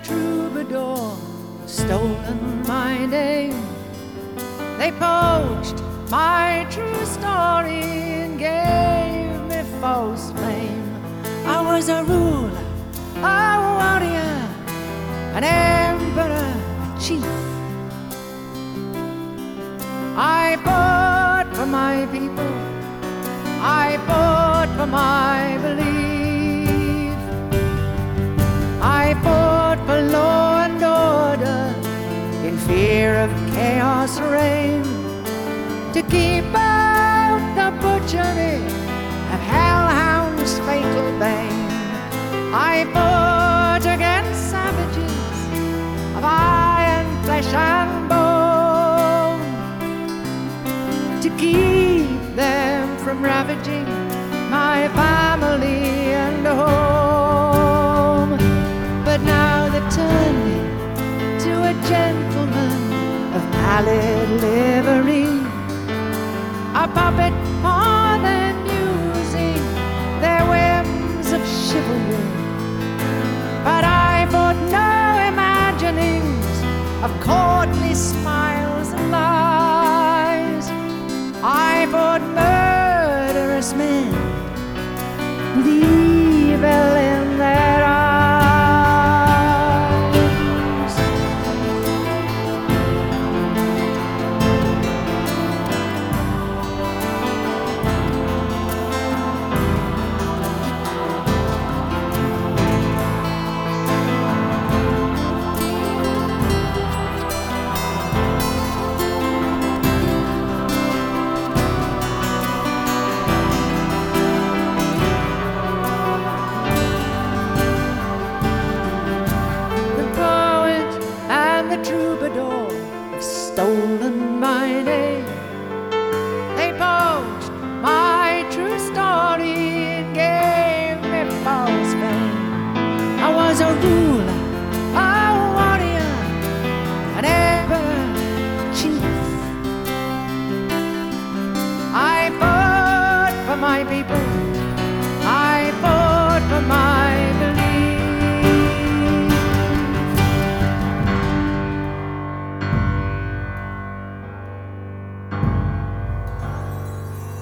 troubadour stolen my name. They poached my true story and gave me false fame. I was a ruler, a warrior, an emperor, a chief. I fought for my people, I fought for my belief. I fought for law and order in fear of chaos reign, to keep out the butchery of hellhounds' fatal bane. I fought against savages of iron, flesh and bone, to keep them from ravaging my family and home. But now they turn me to a gentleman of pallid livery, a puppet for their musing, their whims of chivalry. But I fought no imaginings of courtly smiles and lies. I fought murderous men with evil in their eyes. The troubadour have stolen my name.